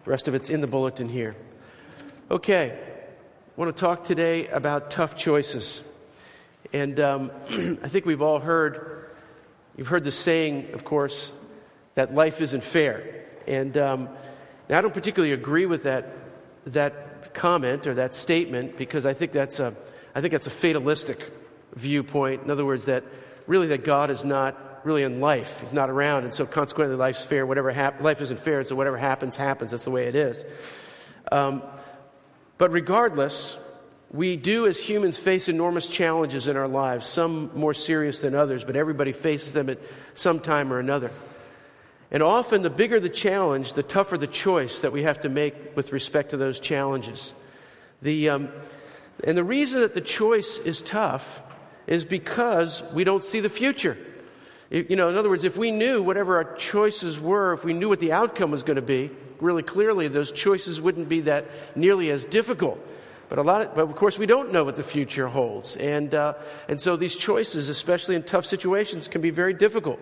The rest of it's in the bulletin here. Okay, I want to talk today about tough choices. And I think we've all you've heard the saying, of course, that life isn't fair. And now I don't particularly agree with that comment or that statement, because I think that's a fatalistic viewpoint. In other words, that God is not really in life. He's not around, and so consequently life's fair. Life isn't fair, so whatever happens. That's the way it is. But regardless, we do as humans face enormous challenges in our lives, some more serious than others, but everybody faces them at some time or another. And often the bigger the challenge, the tougher the choice that we have to make with respect to those challenges. And the reason that the choice is tough is because we don't see the future. In other words, if we knew whatever our choices were, if we knew what the outcome was going to be, really clearly, those choices wouldn't be that nearly as difficult. But of course, we don't know what the future holds, and so these choices, especially in tough situations, can be very difficult.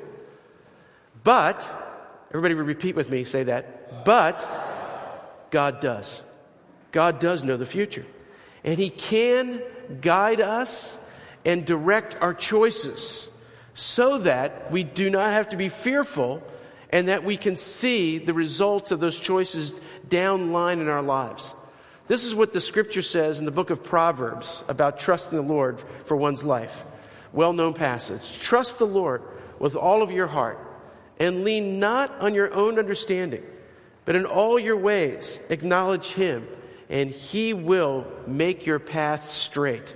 But everybody would repeat with me, say that. But God does. God does know the future, and He can guide us and direct our choices, so that we do not have to be fearful and that we can see the results of those choices down the line in our lives. This is what the scripture says in the book of Proverbs about trusting the Lord for one's life. Well-known passage. Trust the Lord with all of your heart and lean not on your own understanding, but in all your ways acknowledge Him, and He will make your path straight.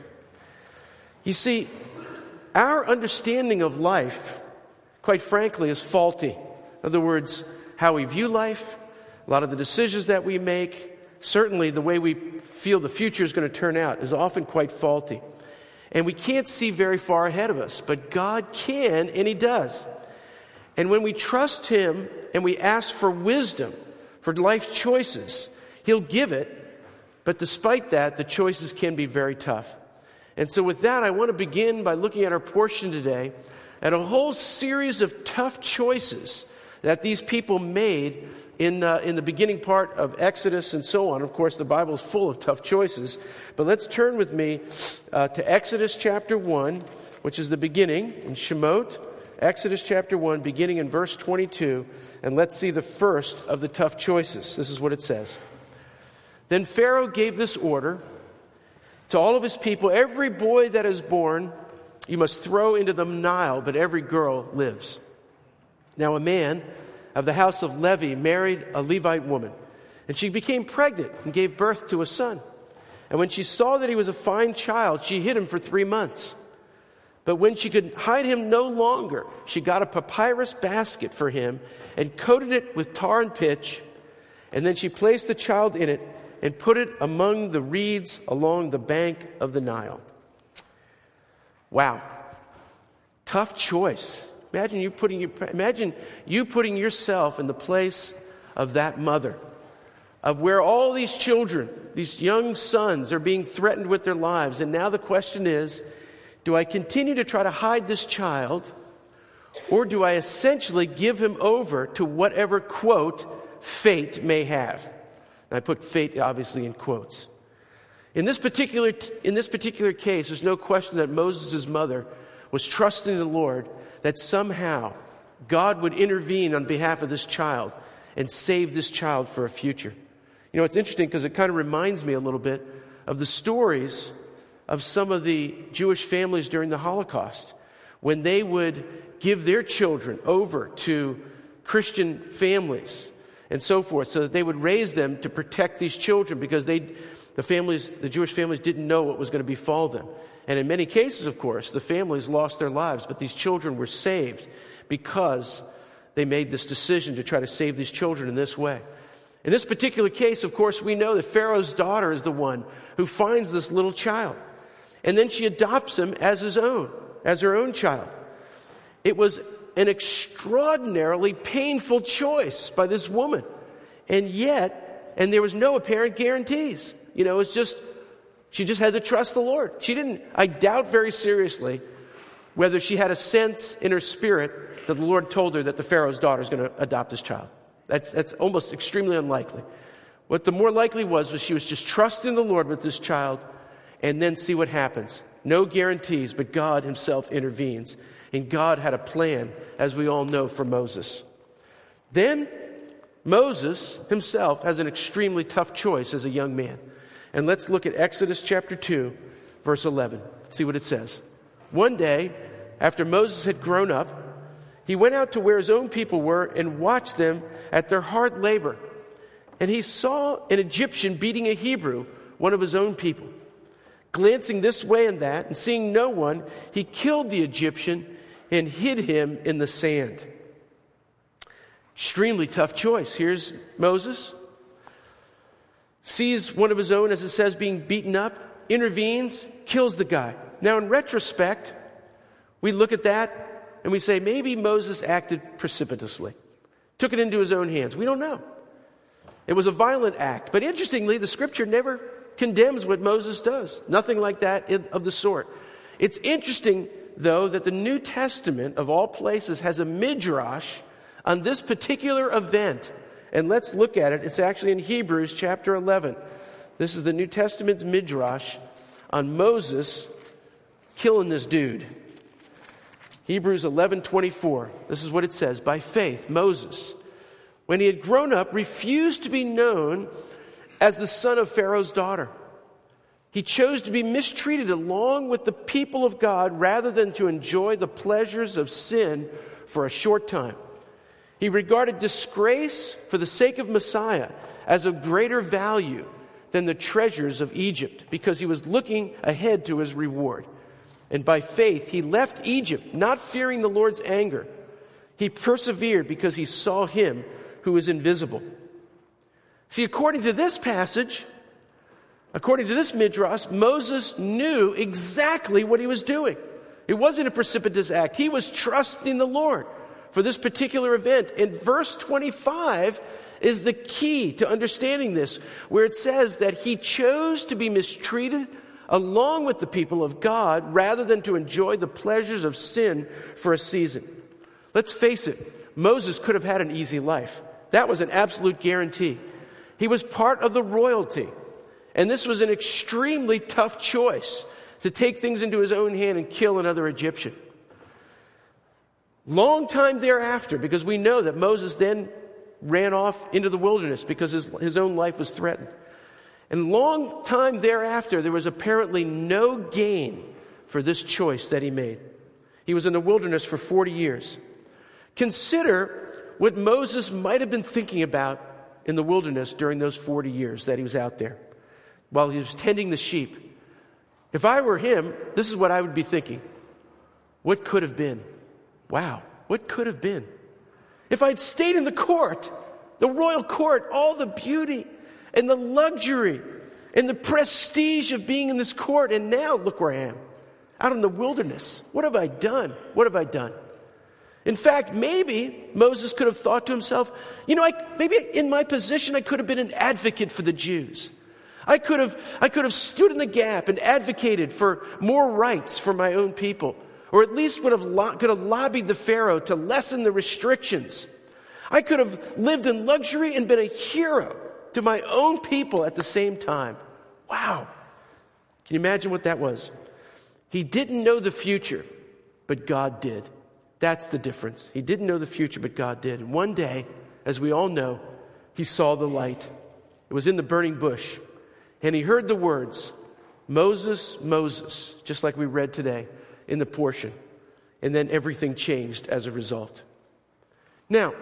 You see, our understanding of life, quite frankly, is faulty. In other words, how we view life, a lot of the decisions that we make, certainly the way we feel the future is going to turn out is often quite faulty. And we can't see very far ahead of us, but God can, and He does. And when we trust Him and we ask for wisdom for life choices, He'll give it. But despite that, the choices can be very tough. And so with that, I want to begin by looking at our portion today at a whole series of tough choices that these people made in the beginning part of Exodus and so on. Of course, the Bible is full of tough choices. But let's turn with me to Exodus chapter 1, which is the beginning in Shemot. Exodus chapter 1, beginning in verse 22. And let's see the first of the tough choices. This is what it says. Then Pharaoh gave this order to all of his people: every boy that is born you must throw into the Nile, but every girl lives. Now a man of the house of Levi married a Levite woman, and she became pregnant and gave birth to a son. And when she saw that he was a fine child, she hid him for 3 months. But when she could hide him no longer, she got a papyrus basket for him and coated it with tar and pitch, and then she placed the child in it and put it among the reeds along the bank of the Nile. Wow. Tough choice. Imagine you putting yourself in the place of that mother, of where all these children, these young sons, are being threatened with their lives. And now the question is, do I continue to try to hide this child, or do I essentially give him over to whatever, quote, fate may have? And I put fate obviously in quotes. In this particular case, there's no question that Moses' mother was trusting the Lord that somehow God would intervene on behalf of this child and save this child for a future. You know, it's interesting because it kind of reminds me a little bit of the stories of some of the Jewish families during the Holocaust, when they would give their children over to Christian families and so forth, so that they would raise them to protect these children, because the Jewish families didn't know what was going to befall them. And in many cases, of course, the families lost their lives, but these children were saved because they made this decision to try to save these children in this way. In this particular case, of course, we know that Pharaoh's daughter is the one who finds this little child, and then she adopts him as her own child. It was an extraordinarily painful choice by this woman. And there was no apparent guarantees. You know, she just had to trust the Lord. I doubt very seriously whether she had a sense in her spirit that the Lord told her that the Pharaoh's daughter is going to adopt this child. That's almost extremely unlikely. What the more likely was she was just trusting the Lord with this child, and then see what happens. No guarantees, but God himself intervenes. And God had a plan, as we all know, for Moses. Then Moses himself has an extremely tough choice as a young man. And let's look at Exodus chapter 2, verse 11. Let's see what it says. One day, after Moses had grown up, he went out to where his own people were and watched them at their hard labor. And he saw an Egyptian beating a Hebrew, one of his own people. Glancing this way and that, and seeing no one, he killed the Egyptian and hid him in the sand. Extremely tough choice. Here's Moses. Sees one of his own, as it says, being beaten up, intervenes, kills the guy. Now, in retrospect, we look at that and we say, maybe Moses acted precipitously. Took it into his own hands. We don't know. It was a violent act. But interestingly, the scripture never condemns what Moses does. Nothing like that of the sort. It's interesting, though, that the New Testament, of all places, has a midrash on this particular event. And let's look at it. It's actually in Hebrews chapter 11. This is the New Testament's midrash on Moses killing this dude. Hebrews 11:24. This is what it says. By faith, Moses, when he had grown up, refused to be known as the son of Pharaoh's daughter. He chose to be mistreated along with the people of God rather than to enjoy the pleasures of sin for a short time. He regarded disgrace for the sake of Messiah as of greater value than the treasures of Egypt, because he was looking ahead to his reward. And by faith, he left Egypt, not fearing the Lord's anger. He persevered because he saw him who is invisible. See, according to this passage, according to this midrash, Moses knew exactly what he was doing. It wasn't a precipitous act. He was trusting the Lord for this particular event. And verse 25 is the key to understanding this, where it says that he chose to be mistreated along with the people of God rather than to enjoy the pleasures of sin for a season. Let's face it, Moses could have had an easy life. That was an absolute guarantee. He was part of the royalty. And this was an extremely tough choice to take things into his own hand and kill another Egyptian. Long time thereafter, because we know that Moses then ran off into the wilderness because his own life was threatened. And long time thereafter, there was apparently no gain for this choice that he made. He was in the wilderness for 40 years. Consider what Moses might have been thinking about in the wilderness during those 40 years that he was out there, while he was tending the sheep. If I were him, this is what I would be thinking. What could have been? Wow, what could have been? If I'd stayed in the court, the royal court, all the beauty and the luxury and the prestige of being in this court, and now look where I am, out in the wilderness. What have I done? What have I done? In fact, maybe Moses could have thought to himself, maybe in my position I could have been an advocate for the Jews. I could have stood in the gap and advocated for more rights for my own people, or at least could have lobbied the Pharaoh to lessen the restrictions. I could have lived in luxury and been a hero to my own people at the same time. Wow. Can you imagine what that was? He didn't know the future, but God did. That's the difference. He didn't know the future, but God did. And one day, as we all know, he saw the light. It was in the burning bush. And he heard the words, Moses, Moses, just like we read today in the portion. And then everything changed as a result. Now,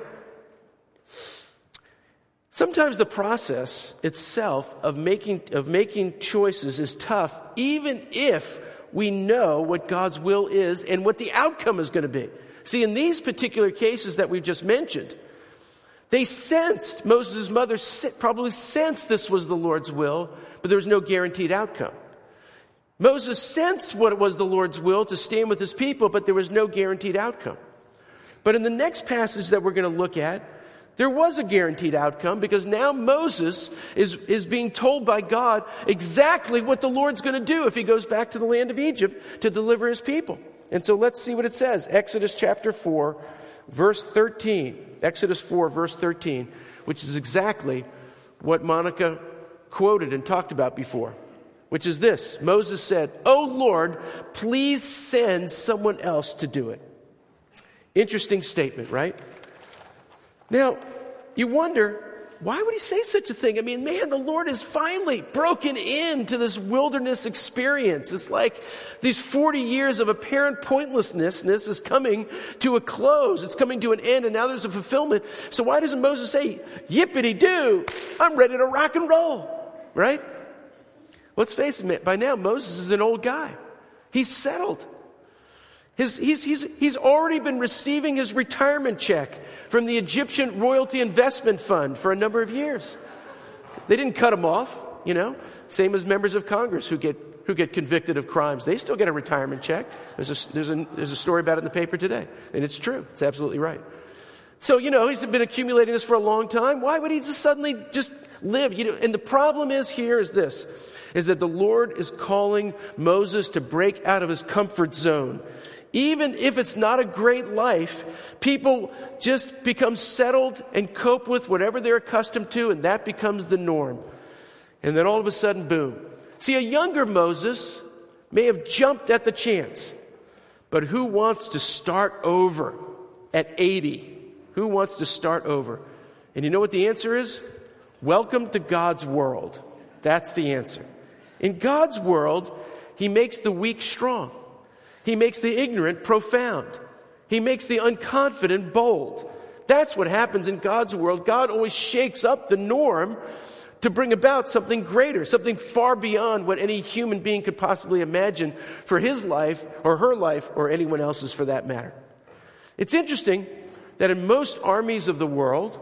sometimes the process itself of making choices is tough, even if we know what God's will is and what the outcome is going to be. See, in these particular cases that we've just mentioned, they sensed, Moses' mother probably sensed this was the Lord's will, but there was no guaranteed outcome. Moses sensed what it was the Lord's will to stand with his people, but there was no guaranteed outcome. But in the next passage that we're going to look at, there was a guaranteed outcome, because now Moses is being told by God exactly what the Lord's going to do if he goes back to the land of Egypt to deliver his people. And so let's see what it says. Exodus chapter 4, verse 13. Exodus 4, verse 13, which is exactly what Monica quoted and talked about before, which is this. Moses said, "Oh Lord, please send someone else to do it." Interesting statement, right? Now, you wonder, why would he say such a thing? I mean, man, the Lord has finally broken into this wilderness experience. It's like these 40 years of apparent pointlessness is coming to a close. It's coming to an end, and now there's a fulfillment. So why doesn't Moses say, "Yippity-doo, I'm ready to rock and roll," right? Let's face it, by now Moses is an old guy. He's settled. He's already been receiving his retirement check from the Egyptian Royalty Investment Fund for a number of years. They didn't cut him off, same as members of Congress who get convicted of crimes. They still get a retirement check. There's a story about it in the paper today, and it's true. It's absolutely right. So, he's been accumulating this for a long time. Why would he just suddenly just live? And the problem is that the Lord is calling Moses to break out of his comfort zone. Even if it's not a great life, people just become settled and cope with whatever they're accustomed to, and that becomes the norm. And then all of a sudden, boom. See, a younger Moses may have jumped at the chance, but who wants to start over at 80? Who wants to start over? And you know what the answer is? Welcome to God's world. That's the answer. In God's world, He makes the weak strong. He makes the ignorant profound. He makes the unconfident bold. That's what happens in God's world. God always shakes up the norm to bring about something greater, something far beyond what any human being could possibly imagine for his life or her life or anyone else's for that matter. It's interesting that in most armies of the world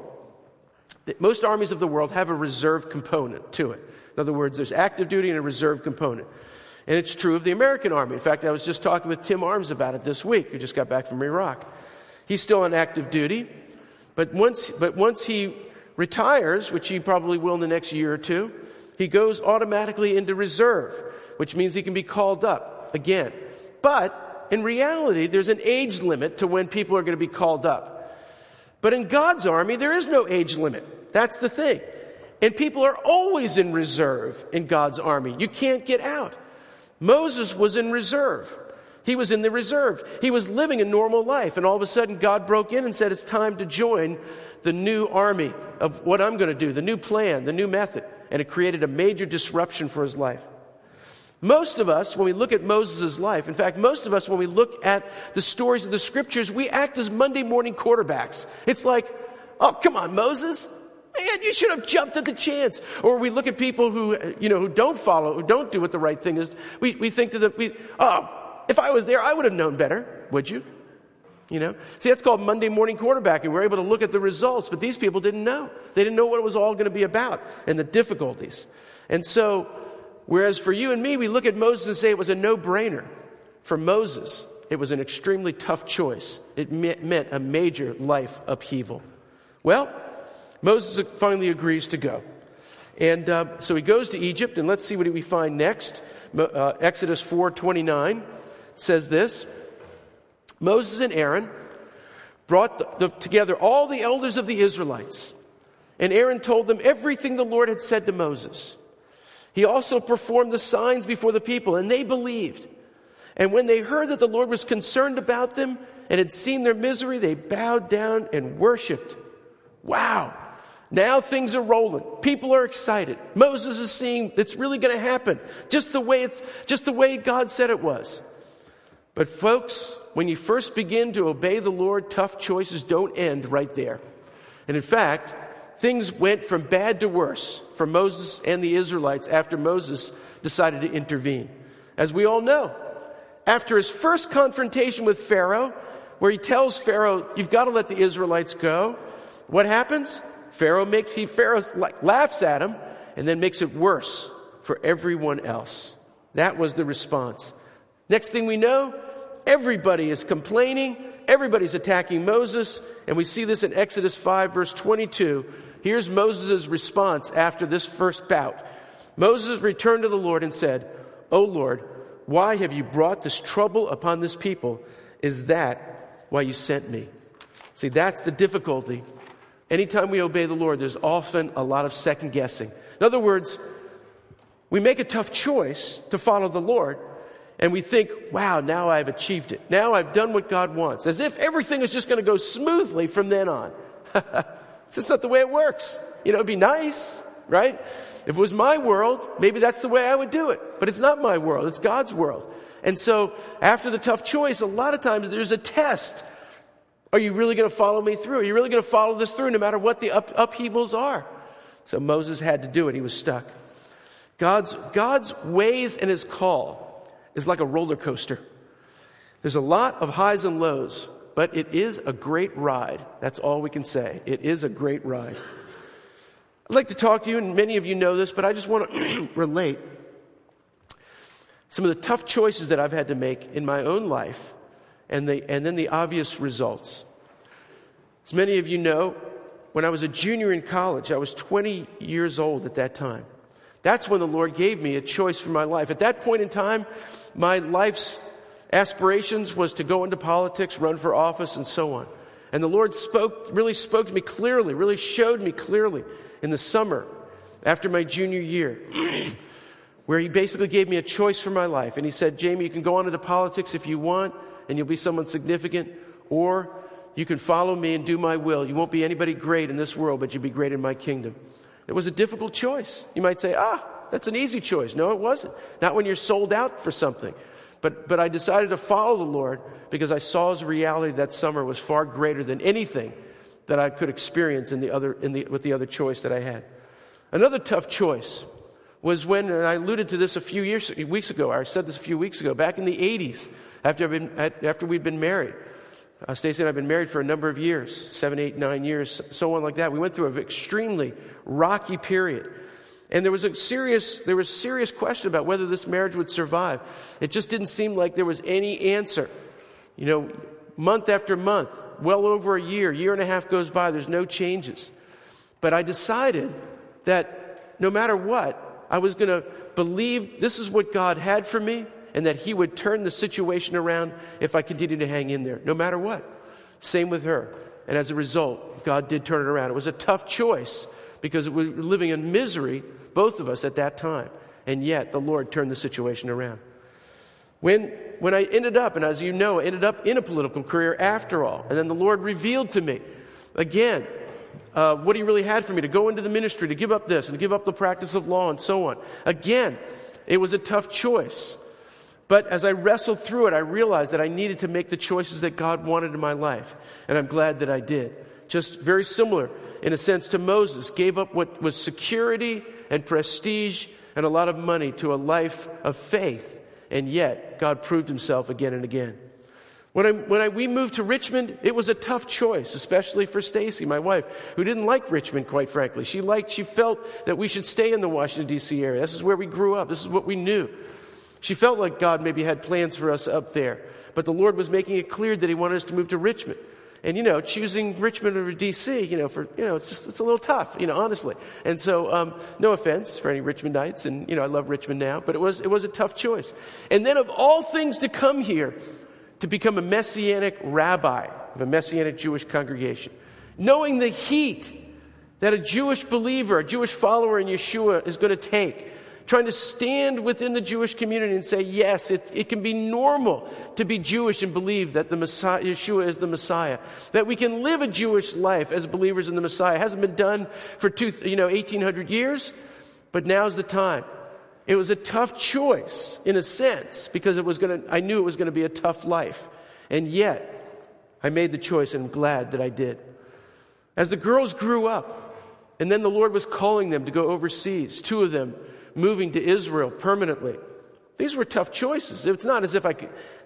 have a reserve component to it. In other words, there's active duty and a reserve component. And it's true of the American Army. In fact, I was just talking with Tim Arms about it this week, who just got back from Iraq. He's still on active duty, but once he retires, which he probably will in the next year or two, he goes automatically into reserve, which means he can be called up again. But in reality, there's an age limit to when people are going to be called up. But in God's army, there is no age limit. That's the thing. And people are always in reserve in God's army. You can't get out. Moses was in reserve. He was in the reserve. He was living a normal life. And all of a sudden, God broke in and said, it's time to join the new army of what I'm going to do, the new plan, the new method. And it created a major disruption for his life. Most of us, when we look at Moses' life, in fact, most of us, when we look at the stories of the scriptures, we act as Monday morning quarterbacks. It's like, oh, come on, Moses. Man, you should have jumped at the chance. Or we look at people who don't follow, who don't do what the right thing is. We think to them, if I was there, I would have known better. Would you? See, that's called Monday morning quarterbacking. We're able to look at the results, but these people didn't know. They didn't know what it was all going to be about and the difficulties. And so, whereas for you and me, we look at Moses and say it was a no-brainer. For Moses, it was an extremely tough choice. It meant a major life upheaval. Well, Moses finally agrees to go. And so he goes to Egypt, and let's see what we find next. Exodus 4:29 says this. Moses and Aaron brought together all the elders of the Israelites. And Aaron told them everything the Lord had said to Moses. He also performed the signs before the people, and they believed. And when they heard that the Lord was concerned about them and had seen their misery, they bowed down and worshiped. Wow. Now things are rolling. People are excited. Moses is seeing it's really going to happen. Just the way God said it was. But folks, when you first begin to obey the Lord, tough choices don't end right there. And in fact, things went from bad to worse for Moses and the Israelites after Moses decided to intervene. As we all know, after his first confrontation with Pharaoh, where he tells Pharaoh, you've got to let the Israelites go, what happens? Pharaoh laughs at him and then makes it worse for everyone else. That was the response. Next thing we know, everybody is complaining. Everybody's attacking Moses. And we see this in Exodus 5, verse 22. Here's Moses' response after this first bout. Moses returned to the Lord and said, O Lord, why have you brought this trouble upon this people? Is that why you sent me? See, that's the difficulty anytime we obey the Lord, there's often a lot of second guessing. In other words, we make a tough choice to follow the Lord, and we think, wow, now I've achieved it. Now I've done what God wants. As if everything is just going to go smoothly from then on. It's just not the way it works. It'd be nice, right? If it was my world, maybe that's the way I would do it. But it's not my world. It's God's world. And so after the tough choice, a lot of times there's a test. Are you really going to follow me through? Are you really going to follow this through no matter what the upheavals are? So Moses had to do it. He was stuck. God's ways and his call is like a roller coaster. There's a lot of highs and lows, but it is a great ride. That's all we can say. It is a great ride. I'd like to talk to you, and many of you know this, but I just want to relate some of the tough choices that I've had to make in my own life and then the obvious results. As many of you know, when I was a junior in college, I was 20 years old at that time. That's when the Lord gave me a choice for my life. At that point in time, my life's aspirations was to go into politics, run for office, and so on. And the Lord really spoke to me clearly, really showed me clearly in the summer after my junior year, where he basically gave me a choice for my life. And he said, Jamie, you can go on into politics if you want, and you'll be someone significant, or you can follow me and do my will. You won't be anybody great in this world, but you'll be great in my kingdom. It was a difficult choice. You might say, that's an easy choice. No, it wasn't. Not when you're sold out for something. But I decided to follow the Lord because I saw his reality that summer was far greater than anything that I could experience with the other choice that I had. Another tough choice was when, and I alluded to this a few weeks ago, I said this a few weeks ago, back in the 80s, after we'd been married. Stacy and I have been married for a number of years, 7, 8, 9 years, so on like that. We went through an extremely rocky period. And there was serious question about whether this marriage would survive. It just didn't seem like there was any answer. Month after month, well over a year and a half goes by, there's no changes. But I decided that no matter what, I was going to believe this is what God had for me, and that he would turn the situation around if I continued to hang in there, no matter what. Same with her. And as a result, God did turn it around. It was a tough choice because we were living in misery, both of us at that time. And yet the Lord turned the situation around. When I ended up, and as you know, I ended up in a political career after all. And then the Lord revealed to me, again, what he really had for me, to go into the ministry, to give up this and give up the practice of law and so on. Again, it was a tough choice. But as I wrestled through it, I realized that I needed to make the choices that God wanted in my life. And I'm glad that I did. Just very similar, in a sense, to Moses. Gave up what was security and prestige and a lot of money to a life of faith. And yet, God proved himself again and again. When we moved to Richmond, it was a tough choice, especially for Stacy, my wife, who didn't like Richmond, quite frankly. She felt that we should stay in the Washington, D.C. area. This is where we grew up. This is what we knew. She felt like God maybe had plans for us up there. But the Lord was making it clear that he wanted us to move to Richmond. And, choosing Richmond over D.C., it's a little tough, honestly. And so, no offense for any Richmondites. And, I love Richmond now. But it was a tough choice. And then of all things to come here, to become a Messianic rabbi of a Messianic Jewish congregation. Knowing the heat that a Jewish believer, a Jewish follower in Yeshua is going to take. Trying to stand within the Jewish community and say, yes, it can be normal to be Jewish and believe that the Messiah, Yeshua is the Messiah. That we can live a Jewish life as believers in the Messiah. It hasn't been done for 1,800 years, but now's the time. It was a tough choice, in a sense, because I knew it was going to be a tough life. And yet, I made the choice, and I'm glad that I did. As the girls grew up, and then the Lord was calling them to go overseas, 2 of them moving to Israel permanently. These were tough choices. It's not as if I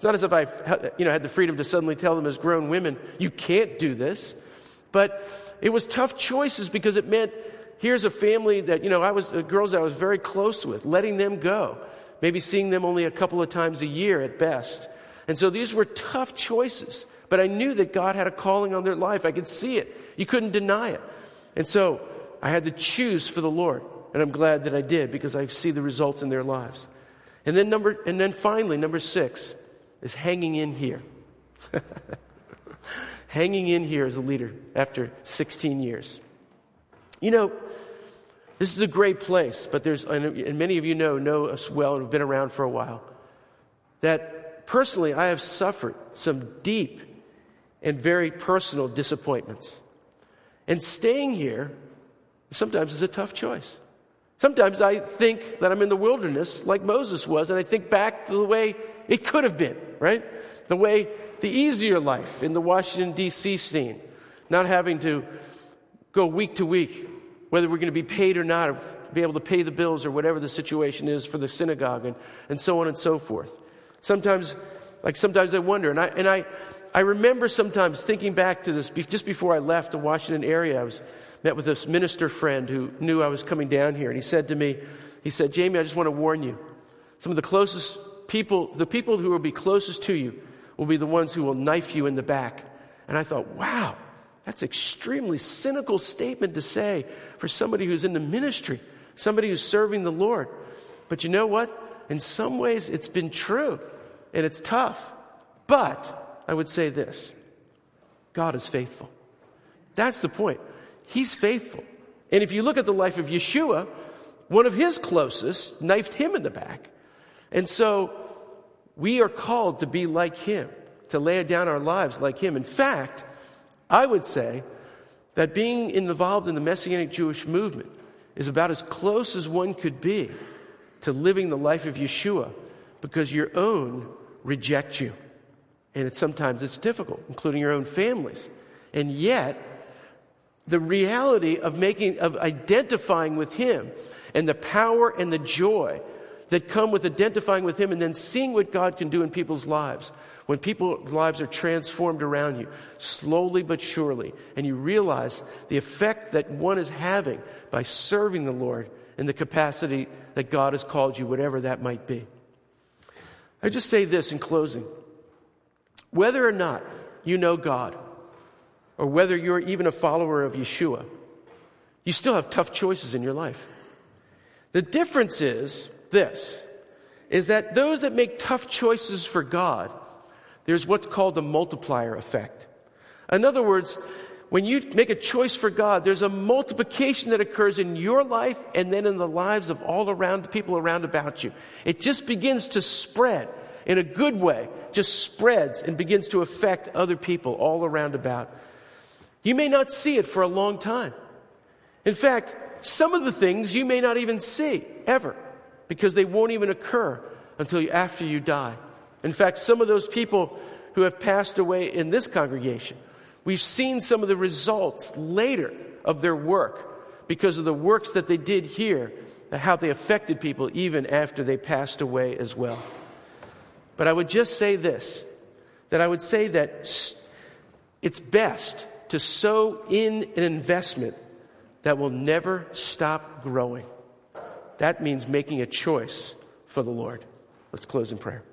had the freedom to suddenly tell them as grown women, you can't do this. But it was tough choices because it meant, here's a family that, girls I was very close with, letting them go. Maybe seeing them only a couple of times a year at best. And so these were tough choices. But I knew that God had a calling on their life. I could see it. You couldn't deny it. And so I had to choose for the Lord. And I'm glad that I did because I see the results in their lives. And then finally, number 6 is hanging in here. hanging in here as a leader after 16 years. You know, this is a great place, but and many of you know us well and have been around for a while, that personally I have suffered some deep and very personal disappointments. And staying here sometimes is a tough choice. Sometimes I think that I'm in the wilderness like Moses was, and I think back to the way it could have been, right? The easier life in the Washington, D.C. scene, not having to go week to week, whether we're going to be paid or not, or be able to pay the bills or whatever the situation is for the synagogue and so on and so forth. Sometimes I wonder, and I remember sometimes thinking back to this, just before I left the Washington area, I met with this minister friend who knew I was coming down here, and he said to me, Jamie, I just want to warn you, some of the closest people, the people who will be closest to you will be the ones who will knife you in the back. And I thought, wow, that's an extremely cynical statement to say for somebody who's in the ministry, somebody who's serving the Lord. But you know what? In some ways, it's been true, and it's tough. But I would say this, God is faithful. That's the point. He's faithful. And if you look at the life of Yeshua, one of his closest knifed him in the back. And so we are called to be like him, to lay down our lives like him. In fact, I would say that being involved in the Messianic Jewish movement is about as close as one could be to living the life of Yeshua, because your own reject you. And sometimes it's difficult, including your own families. And yet, the reality of identifying with him and the power and the joy that come with identifying with him and then seeing what God can do in people's lives. When people's lives are transformed around you, slowly but surely, and you realize the effect that one is having by serving the Lord in the capacity that God has called you, whatever that might be. I just say this in closing. Whether or not you know God, or whether you're even a follower of Yeshua, you still have tough choices in your life. The difference is this, is that those that make tough choices for God, there's what's called the multiplier effect. In other words, when you make a choice for God, there's a multiplication that occurs in your life and then in the lives of all around, people around about you. It just begins to spread in a good way, just spreads and begins to affect other people all around about. You may not see it for a long time. In fact, some of the things you may not even see ever, because they won't even occur until after you die. In fact, some of those people who have passed away in this congregation, we've seen some of the results later of their work because of the works that they did here, and how they affected people even after they passed away as well. But I would just say this, that I would say that it's best to sow in an investment that will never stop growing. That means making a choice for the Lord. Let's close in prayer.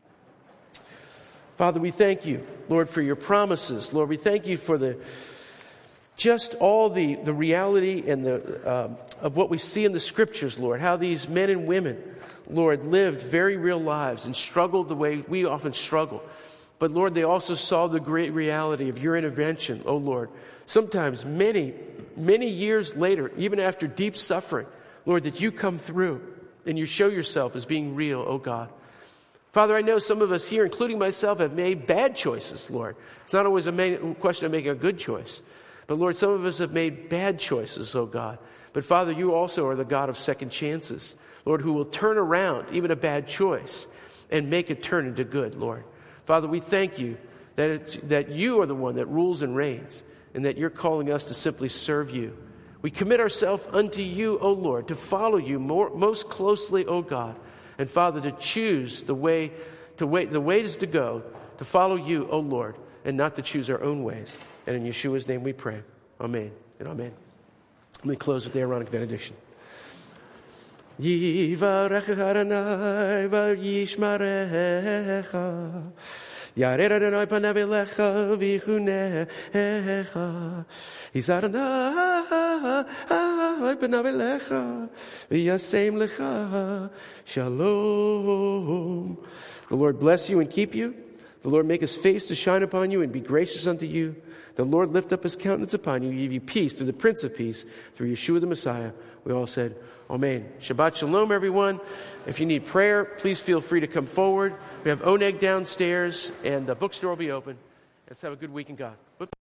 Father, we thank you, Lord, for your promises. Lord, we thank you for just all the reality and of what we see in the scriptures, Lord, how these men and women, Lord, lived very real lives and struggled the way we often struggle. But Lord, they also saw the great reality of your intervention, oh Lord. Sometimes many, many years later, even after deep suffering, Lord, that you come through and you show yourself as being real, oh God. Father, I know some of us here, including myself, have made bad choices, Lord. It's not always a question of making a good choice. But Lord, some of us have made bad choices, oh God. But Father, you also are the God of second chances, Lord, who will turn around even a bad choice and make it turn into good, Lord. Father, we thank you that you are the one that rules and reigns, and that you're calling us to simply serve you. We commit ourselves unto you, O Lord, to follow you most closely, O God. And Father, to choose the ways to go, to follow you, O Lord, and not to choose our own ways. And in Yeshua's name we pray. Amen and amen. Let me close with the Aaronic benediction. Yivarech Adonai v'yishmarecha. Yared Adonai panav elecha v'yichunecha. Yis Adonai panav elecha v'yasem lecha. Shalom. The Lord bless you and keep you. The Lord make his face to shine upon you and be gracious unto you. The Lord lift up his countenance upon you and give you peace through the Prince of Peace, through Yeshua the Messiah. We all said, Amen. Shabbat Shalom, everyone. If you need prayer, please feel free to come forward. We have Oneg downstairs, and the bookstore will be open. Let's have a good week in God.